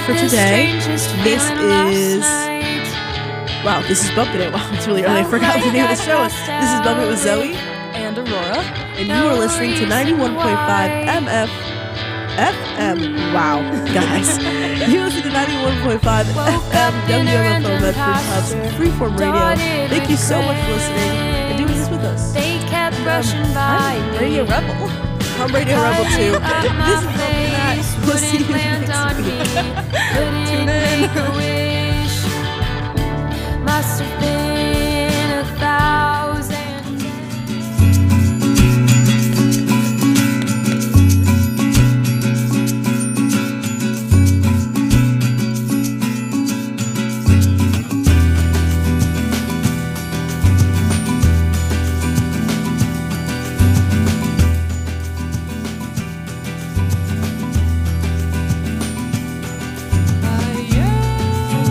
for today. This is... Wow, this is Bumping It. Wow, it's really early. I forgot the name of the show. This is Bumping It with Zoe and Aurora. And you are listening to 91.5 FM. Wow, guys. You listen to 91.5 FM WMFO Medford Hub's Freeform Radio. Thank you so much for listening and doing this with us. I'm Radio Rebel. I'm Radio Rebel too. This is Bumping That. We'll see you next week. Tune in. Must have been 1,000. I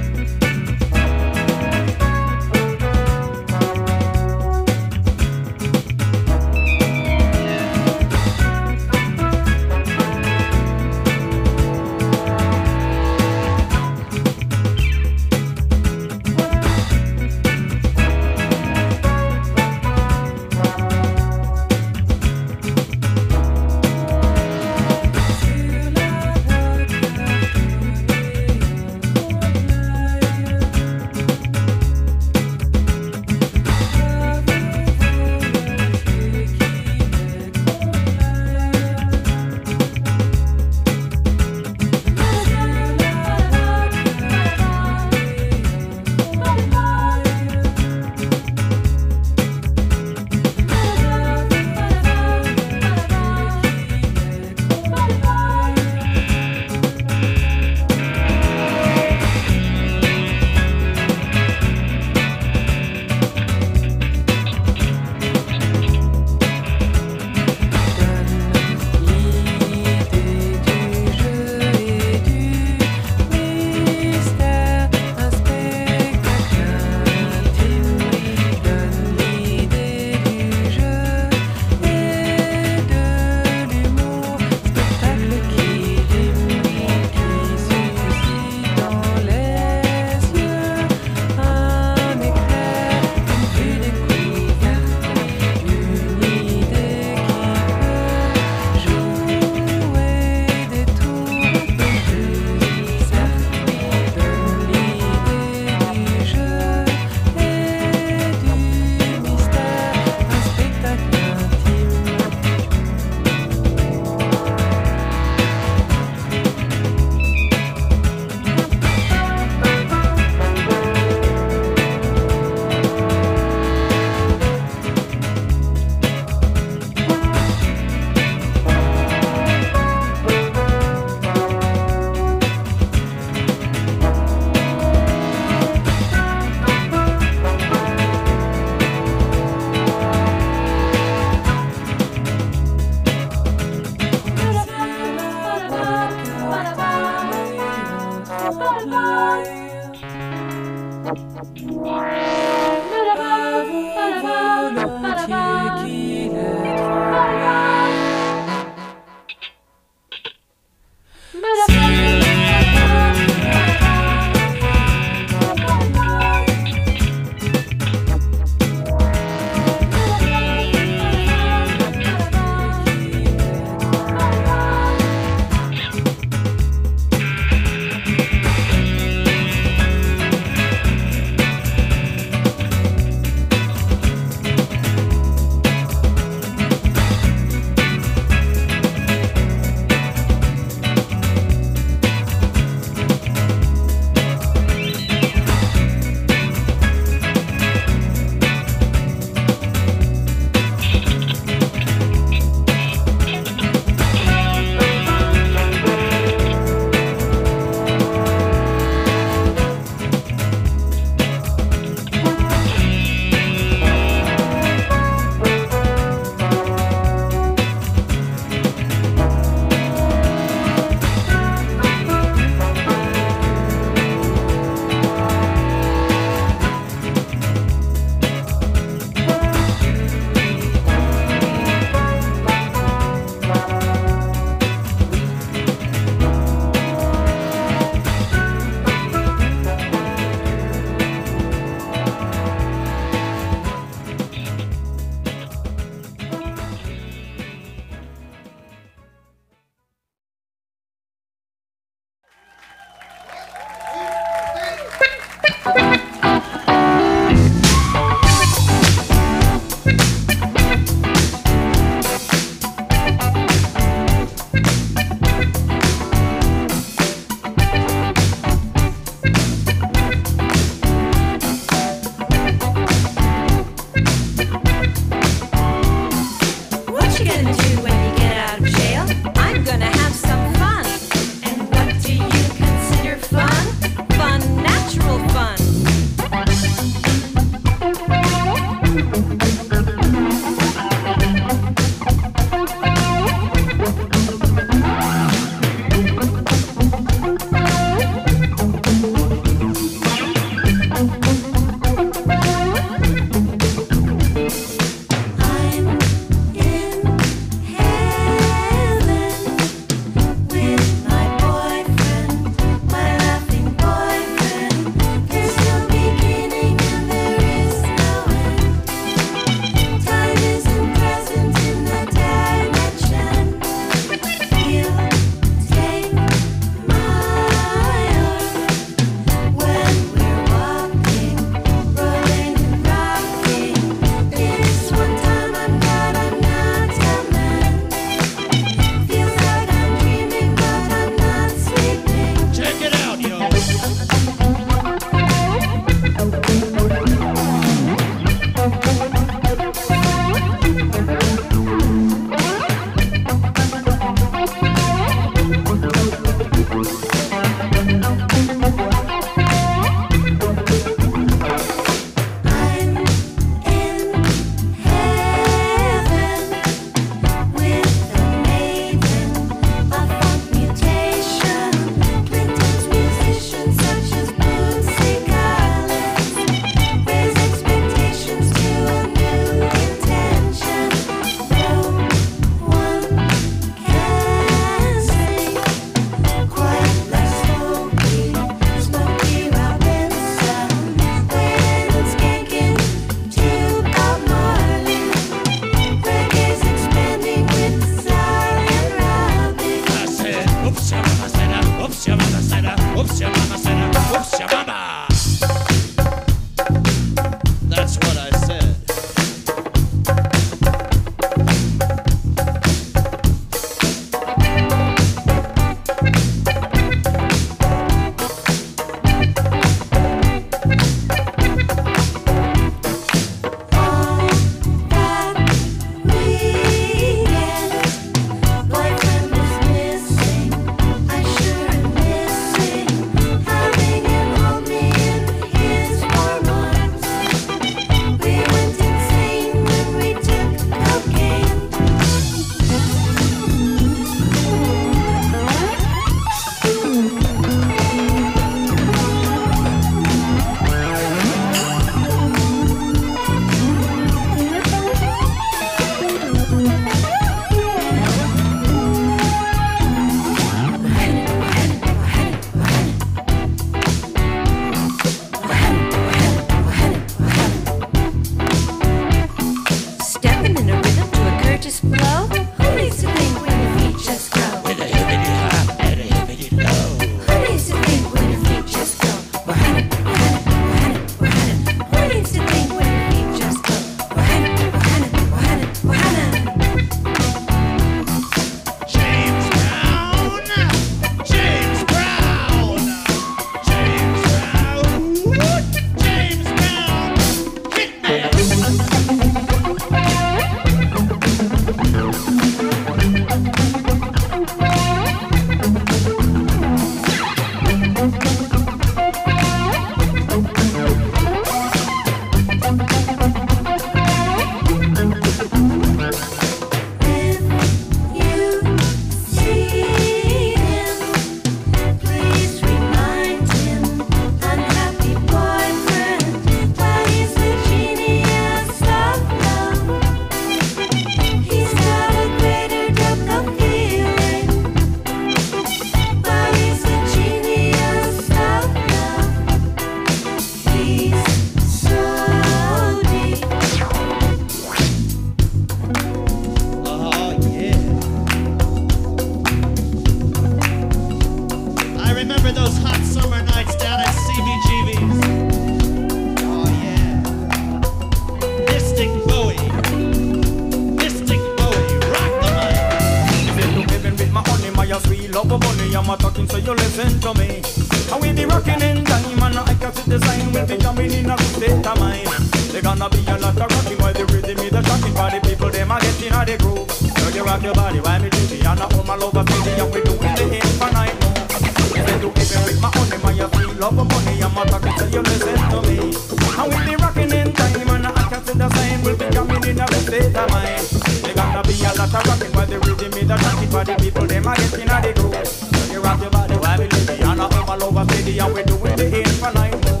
love of money, I'm a talking, so you listen to me. And we be rocking in time, and I can see the sign. We'll be coming in a good state of mind. There's gonna be a lot of rocking while the rhythm is the shocking. For the people, them are getting out the groove. So you rock your body while me do it. And I own my love of city, and we doing the infinite move. If I do even with my own, man, you feel love of money, I'm a talking, so you listen to me. And we be rocking in time, and I can see the sign. We'll be coming in a good state of mind. There's gonna be a lot of rocking while the rhythm is the shocking. For the people, them are getting out the groove. So you rock your body while we live it. And I own my love of city, and we doing the infinite move.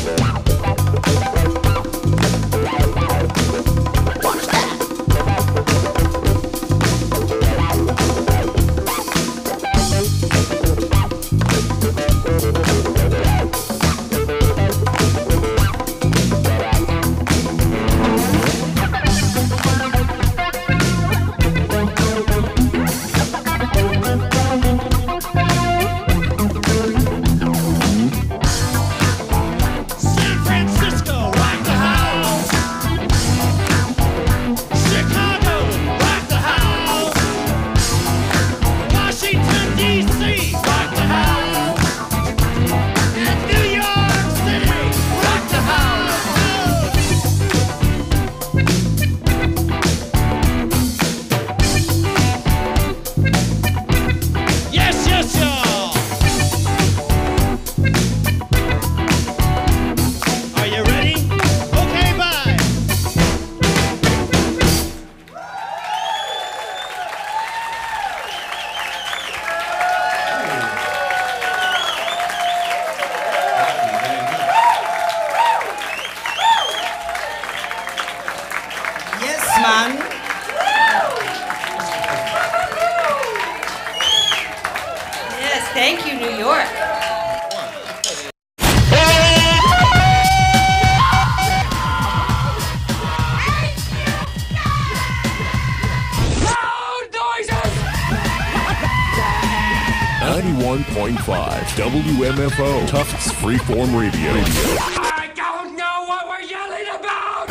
Thank you, New York. Loud noises! 91.5 WMFO Tufts Freeform Radio. I don't know what we're yelling about!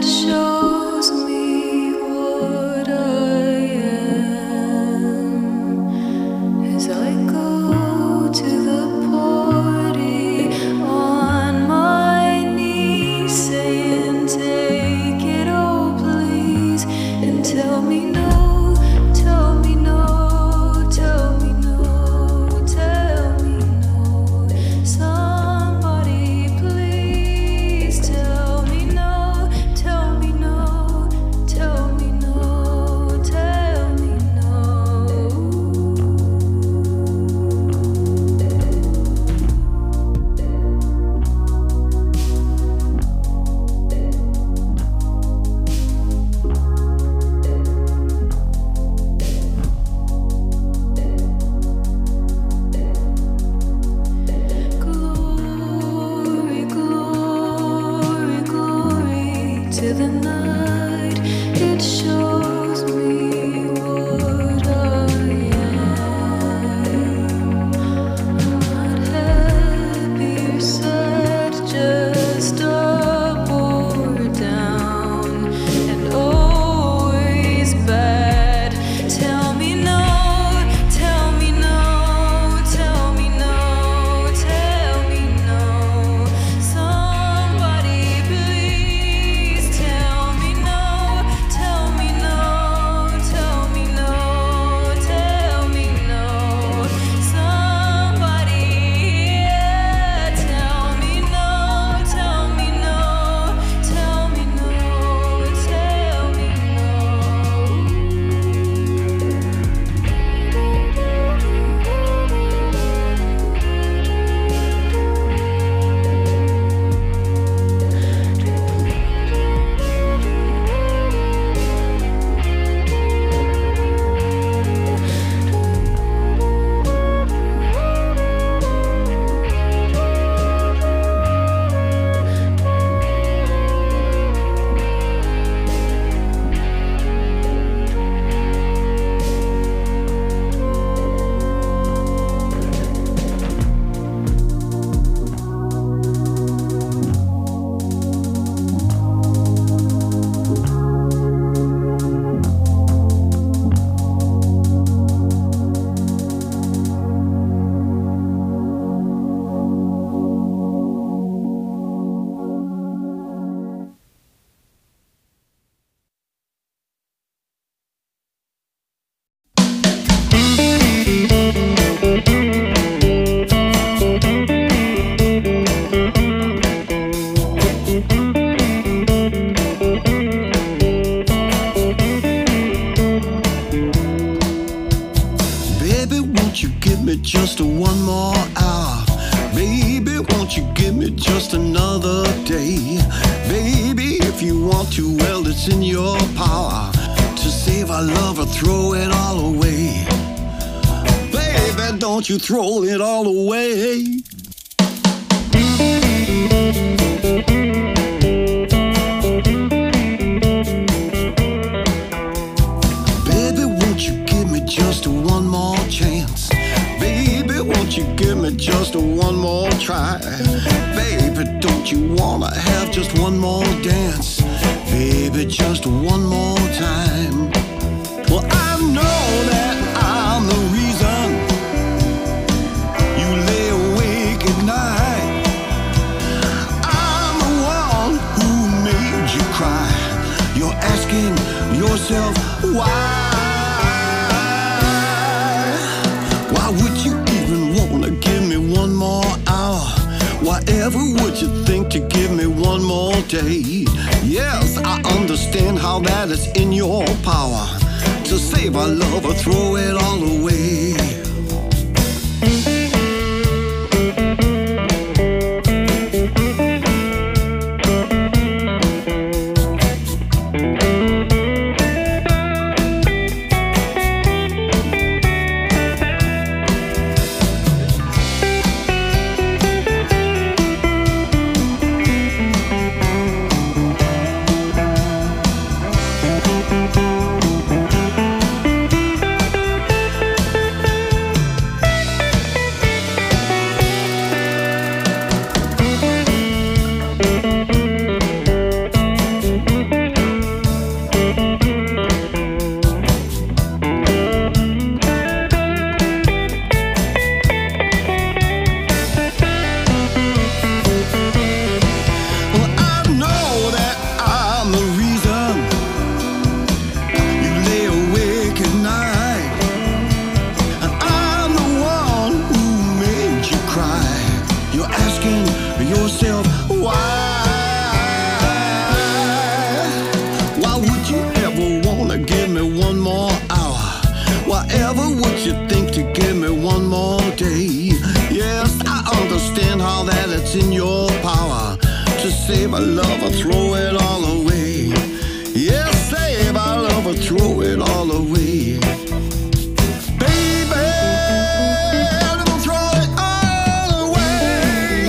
just one more hour. Baby, won't you give me just another day? Baby, if you want to, well, it's in your power to save our love or throw it all away. Baby, don't you throw it all away. Baby, won't you give me just one more chance? Baby, won't you give me just one more try? Baby, don't you wanna have just one more dance? Baby, just one more time. Well, I know that I'm the reason you lay awake at night. I'm the one who made you cry. You're asking yourself why? Why would you even wanna give me one more hour? Whatever would you think to give me one more day? Yes, I understand how that is in your power to save our love or throw it all away. save our love or throw it all away. Yeah, save our love or throw it all away. Baby, don't throw it all away.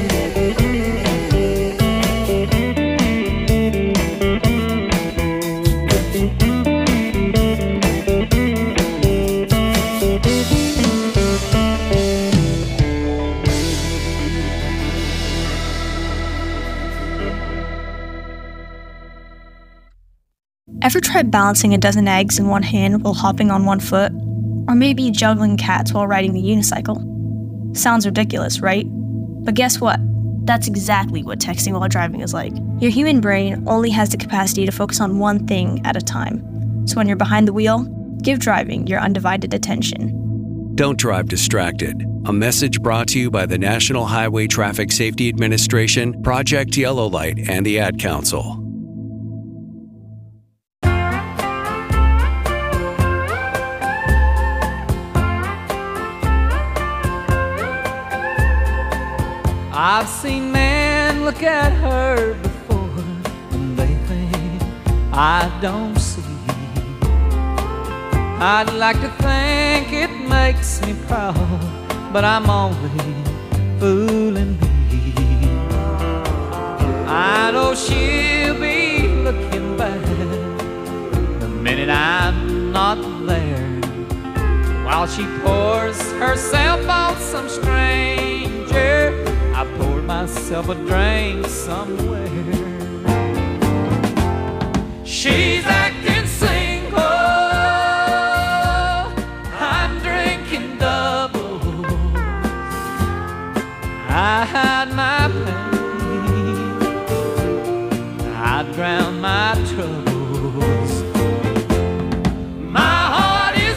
Ever tried balancing a dozen eggs in one hand while hopping on one foot? Or maybe juggling cats while riding the unicycle? Sounds ridiculous, right? But guess what? That's exactly what texting while driving is like. Your human brain only has the capacity to focus on one thing at a time. So when you're behind the wheel, give driving your undivided attention. Don't drive distracted. A message brought to you by the National Highway Traffic Safety Administration, Project Yellow Light, and the Ad Council. I've seen men look at her before and they think I don't see. I'd like to think it makes me proud, but I'm only fooling me. I know she'll be looking back the minute I'm not there, while she pours herself on some stranger. I poured myself a drink somewhere. She's acting single, I'm drinking doubles. I hide my pain, I drown my troubles. My heart is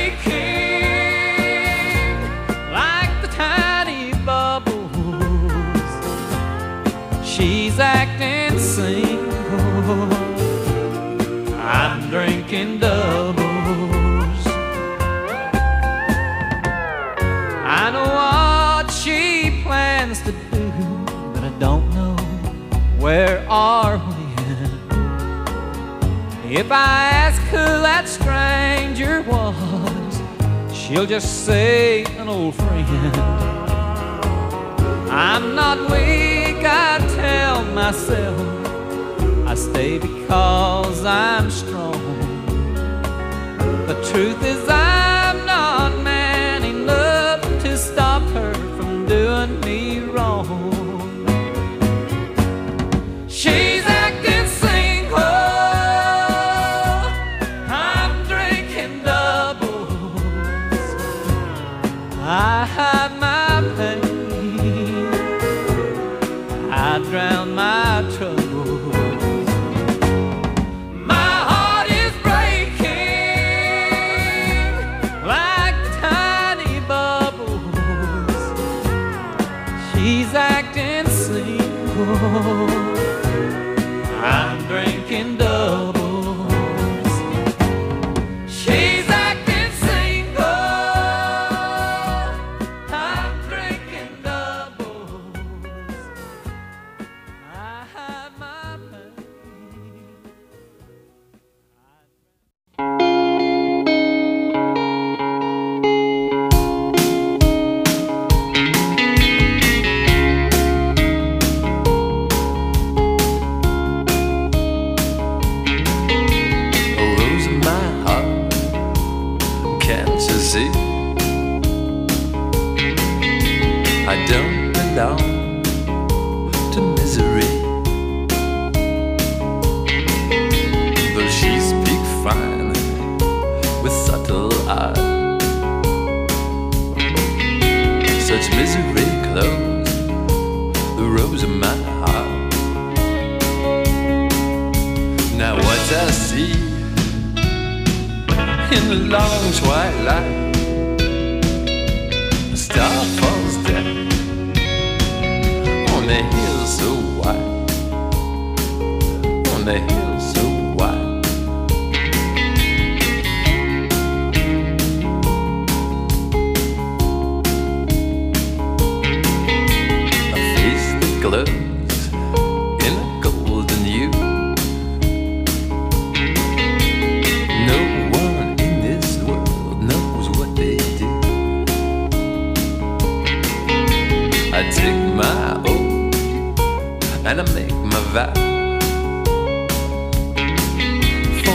breaking like the tiny bubbles. She's acting single, I'm drinking doubles. I know what she plans to do, but I don't know where or when. If I ask who that stranger was, she'll just say an old friend. I'm not weak, I tell myself. I stay because I'm strong. The truth is I'm not man enough to stop her from doing me wrong. She's acting single, I'm drinking doubles. I hide my pain, I drown my troubles. My heart is breaking like tiny bubbles. She's acting single, I'm drinking doubles. She's acting single, I'm drinking doubles. I hide my pain. Oh, rose in my heart, can't you see? I don't belong to misery, though she speaks fine with subtle art. Such misery clothes the rose in my heart. Now what I see in the long twilight, a star falls down on the hill so wide, on the hill so wide. A face that glows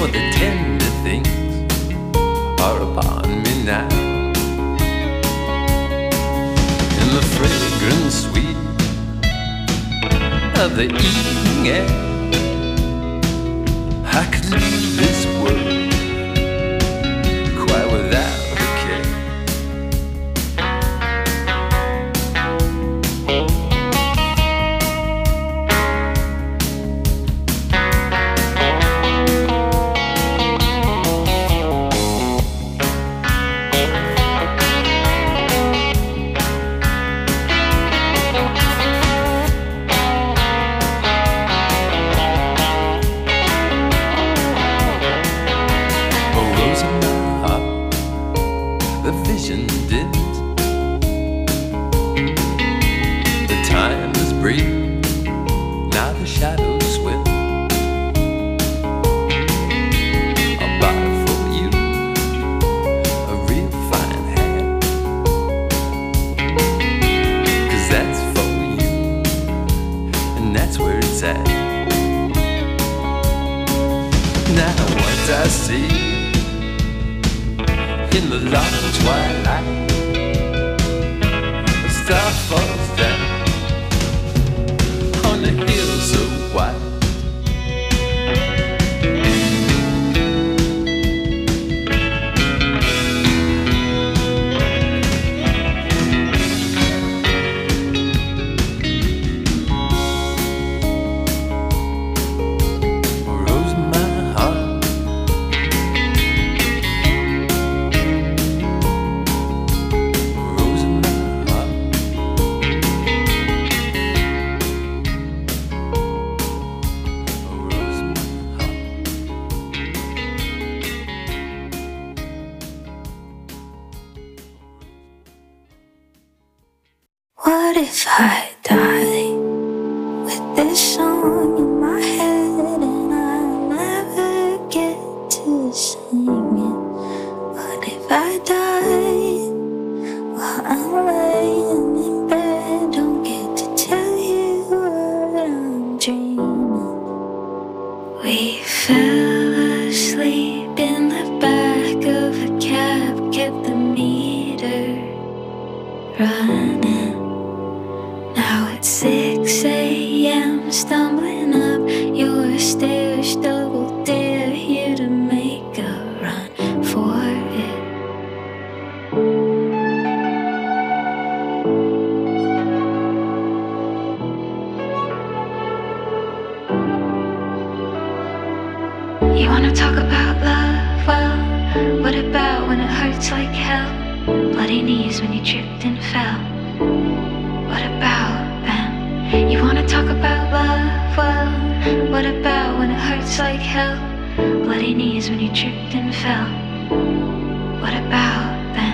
for the tender things are upon me now. In the fragrant sweet of the evening air, I could leave this world quite without a care. What if I die with this song in my head and I never get to sing it? What if I die while I'm laying in bed? Don't get to tell you what I'm dreaming. We fell asleep in the back of a cab, kept the meter running. Now it's 6 a.m. stumbling up your stairs, double dare you to make a run for it. You wanna talk about love? Well, what about when it hurts like hell? Bloody knees when you tripped and fell. What about them? You wanna talk about love? Well, what about when it hurts like hell? Bloody knees when you tripped and fell. What about them?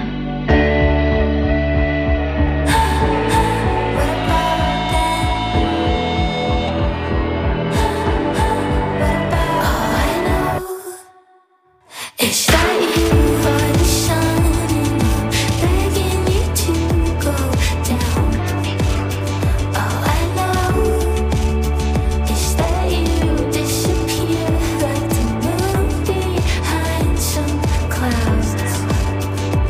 All I know is that you are the sun and I'm begging you to go down. All I know is that you disappear like the moon behind some clouds.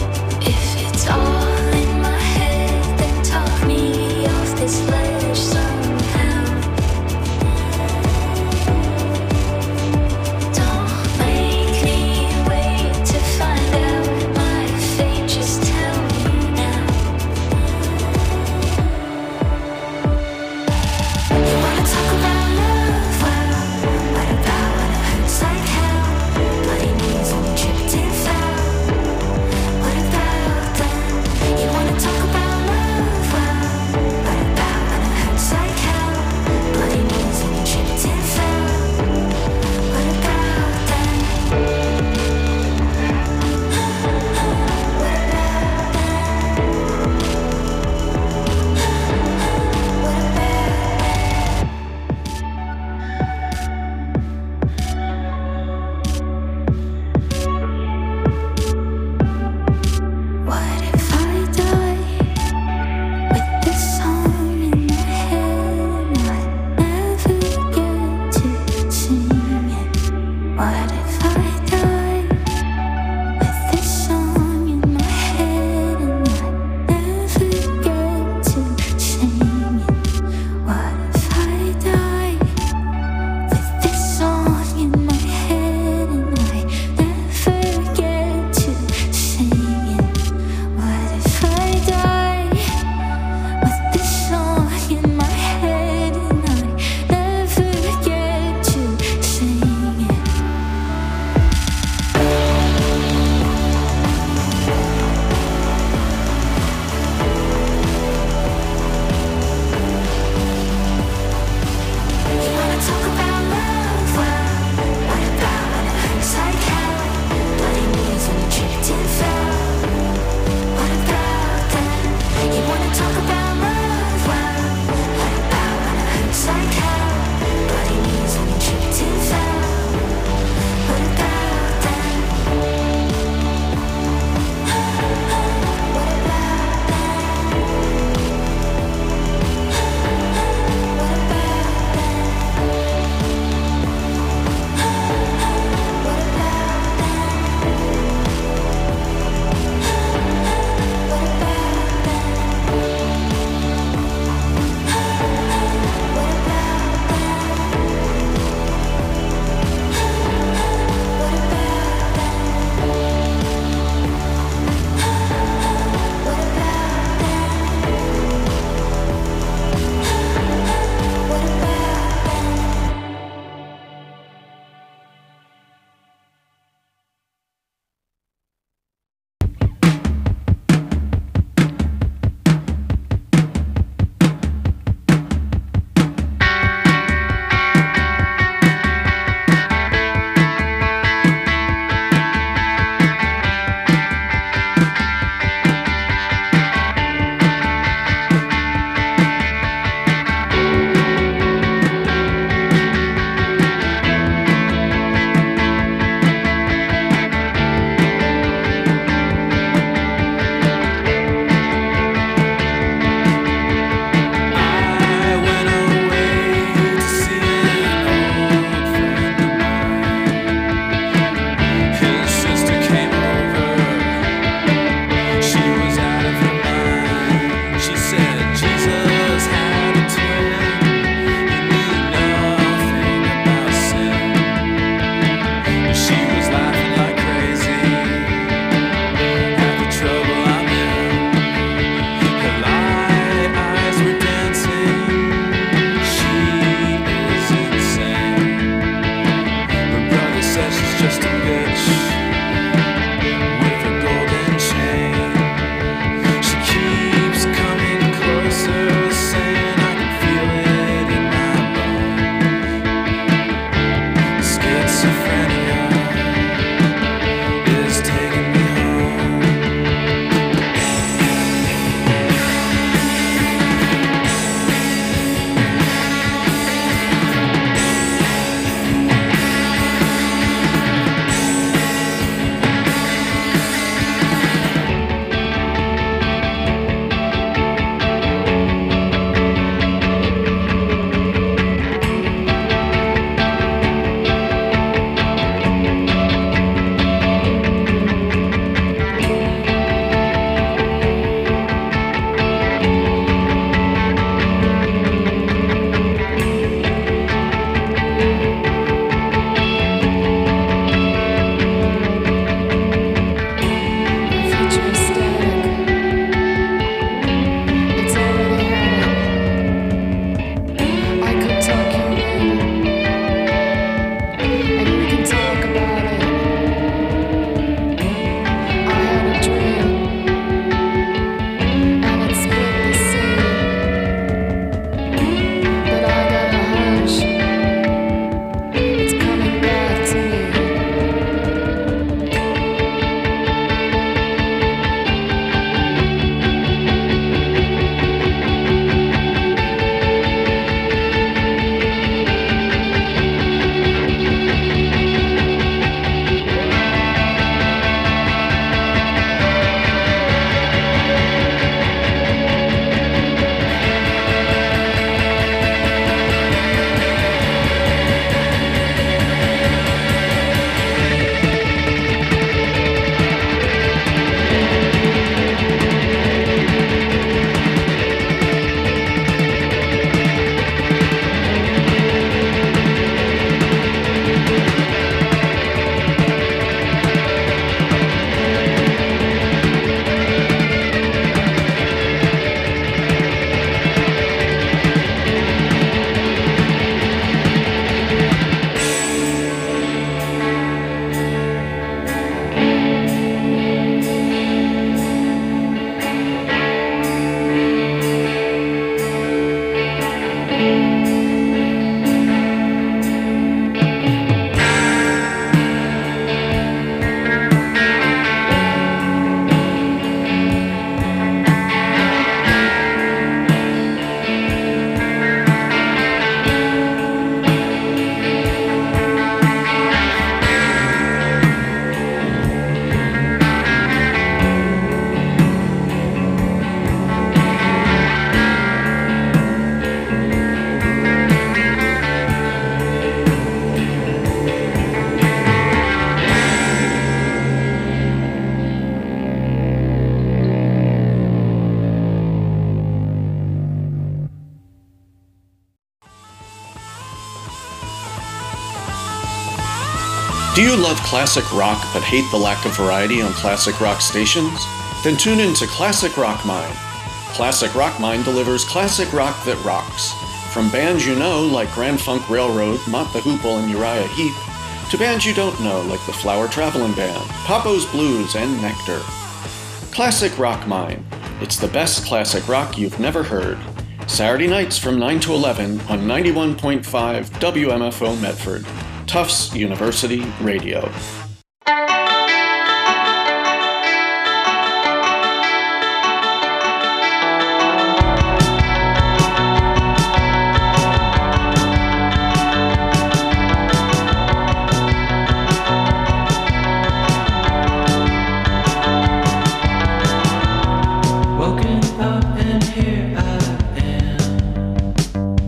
Do you love classic rock but hate the lack of variety on classic rock stations? Then tune in to Classic Rock Mine. Classic Rock Mine delivers classic rock that rocks. From bands you know like Grand Funk Railroad, Mott the Hoople, and Uriah Heep, to bands you don't know like the Flower Traveling Band, Papo's Blues, and Nectar. Classic Rock Mine. It's the best classic rock you've never heard. Saturday nights from 9 to 11 on 91.5 WMFO Medford. Tufts University Radio.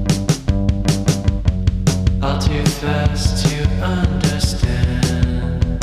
All too fast to understand.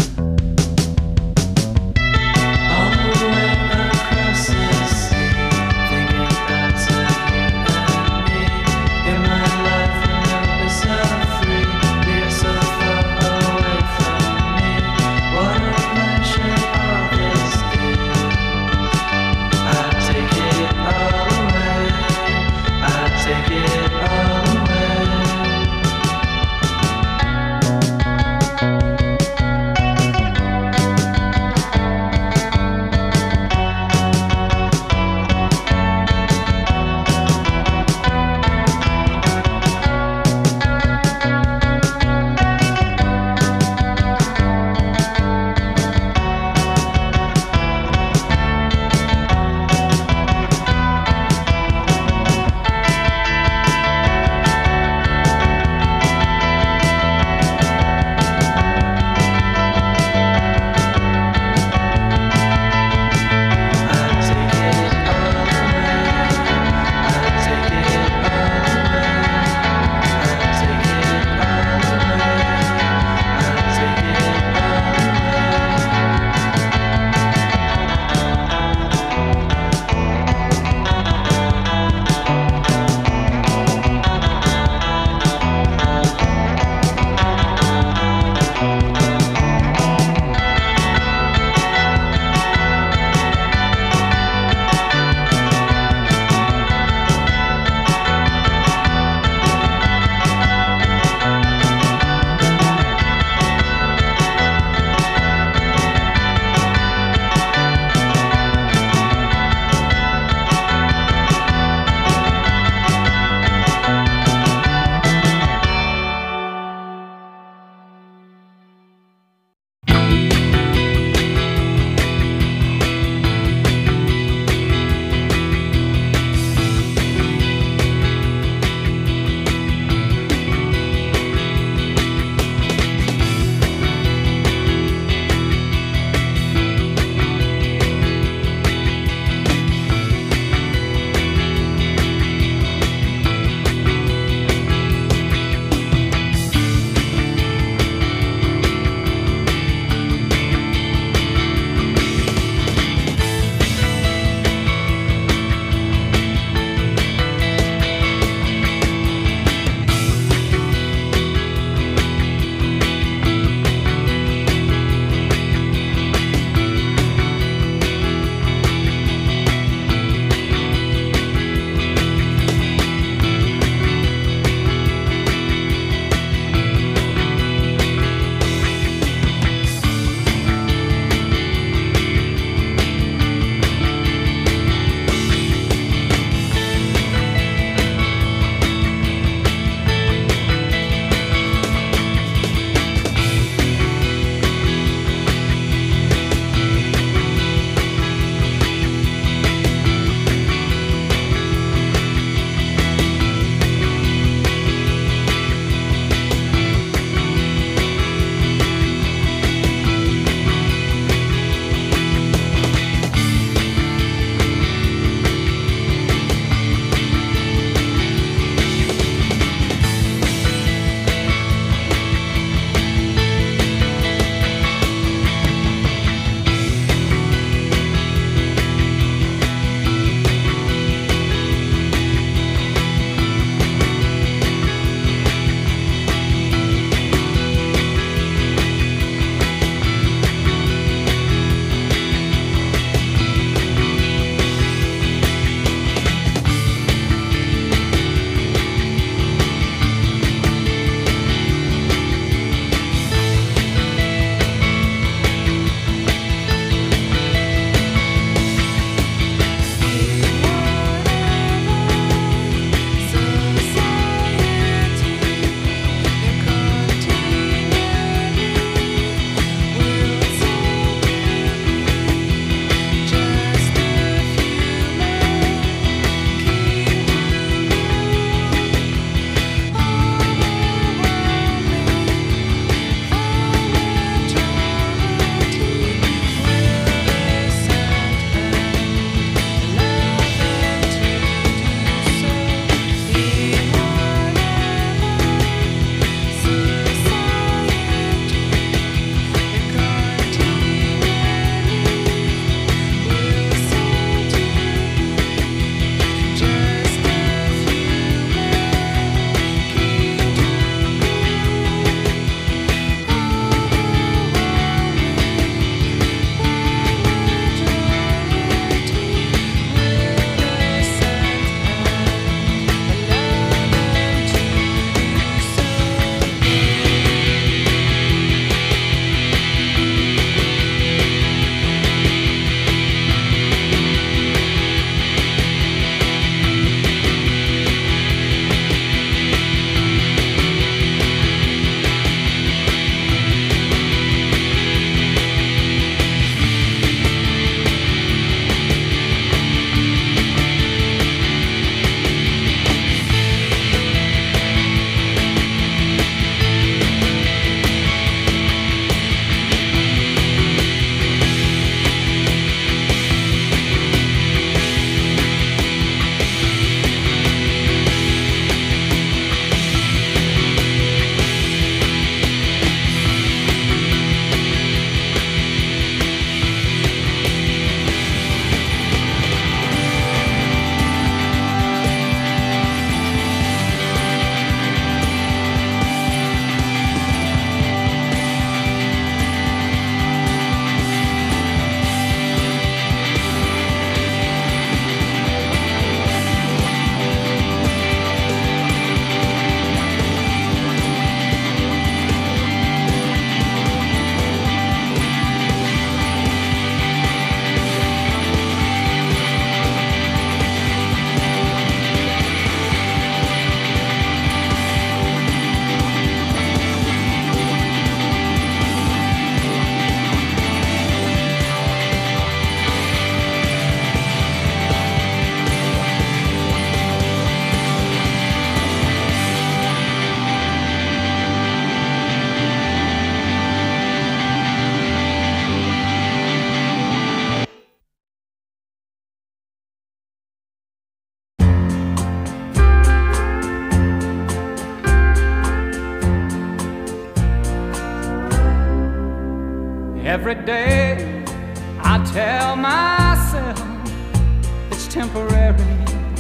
Every day I tell myself it's temporary,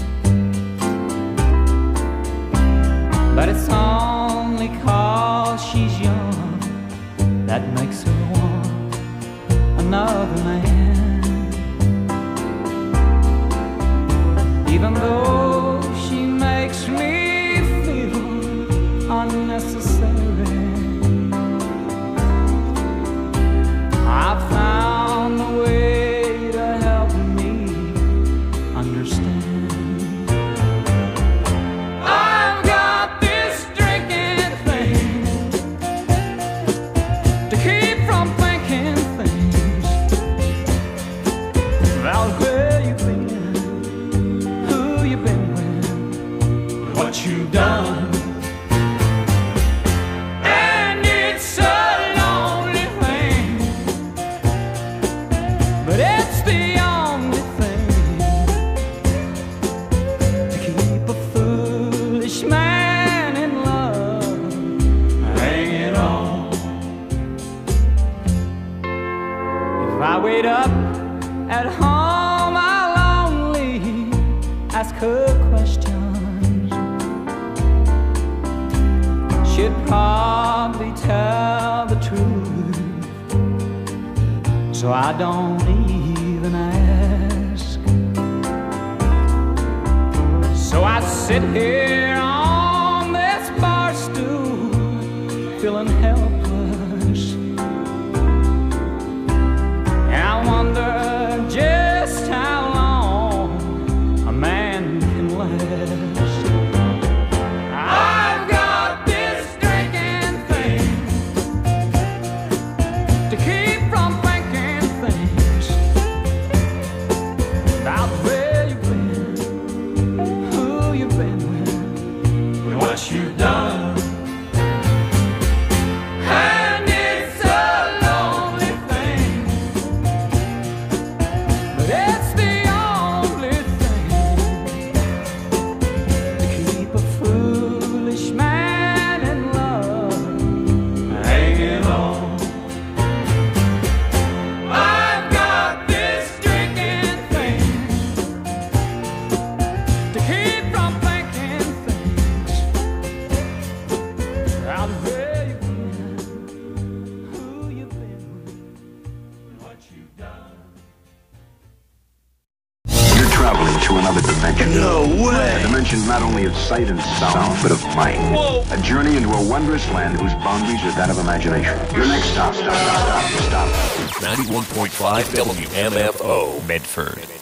but it's only 'cause she's young that makes her want another man. Even though she makes me feel unnecessary, I've found a way to help me understand. I've got this drinking thing to keep from thinking things about where you've been, who you've been with, what you've done. And it's a lonely thing, but it's the only thing to keep a foolish man in love hanging on. If I wait up at home, I'll only ask her questions. She'd probably tell the truth, so I don't even ask. So I sit here on this bar stool, feeling helpless, and I wonder just how long a man can last. I've got this drinking thing to keep from thinking things about where you've been, who you've been with, and what you've done. And it's a lonely thing, but it's the only thing to keep a foolish man in love hanging on. I've got this drinking thing to keep from thinking things about where you've been, who you've been with, and what you've done. You're traveling to another dimension. No way! A dimension not only of sight and sound, but of mind. Whoa. A journey into a wondrous land whose boundaries are that of imagination. Your next stop. 91.5 WMFO, Medford.